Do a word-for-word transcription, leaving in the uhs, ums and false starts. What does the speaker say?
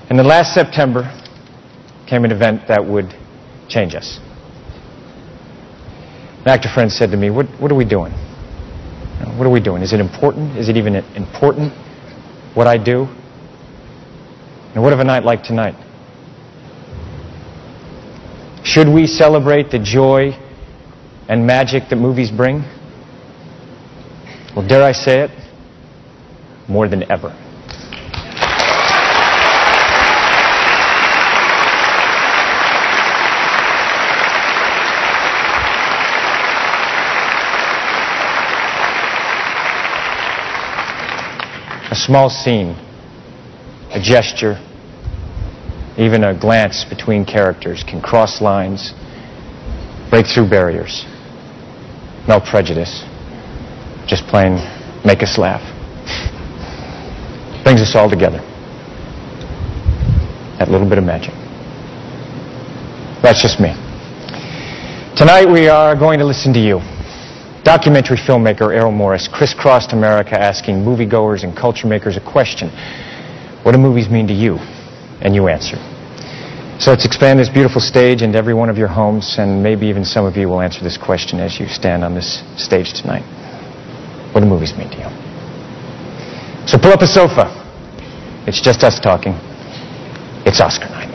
And then last September came an event that would change us. An actor friend said to me, what, what are we doing? You know, what are we doing? Is it important? Is it even important what I do? And what of a night like tonight? Should we celebrate the joy and magic that movies bring? Well, dare I say it, more than ever. A small scene, a gesture, even a glance between characters can cross lines, break through barriers, melt prejudice, just plain make us laugh. Brings us all together. That little bit of magic. That's just me. Tonight we are going to listen to you. Documentary filmmaker Errol Morris crisscrossed America asking moviegoers and culture makers a question. What do movies mean to you? And you answer. So let's expand this beautiful stage into every one of your homes, and maybe even some of you will answer this question as you stand on this stage tonight. What do movies mean to you? So pull up a sofa. It's just us talking. It's Oscar night.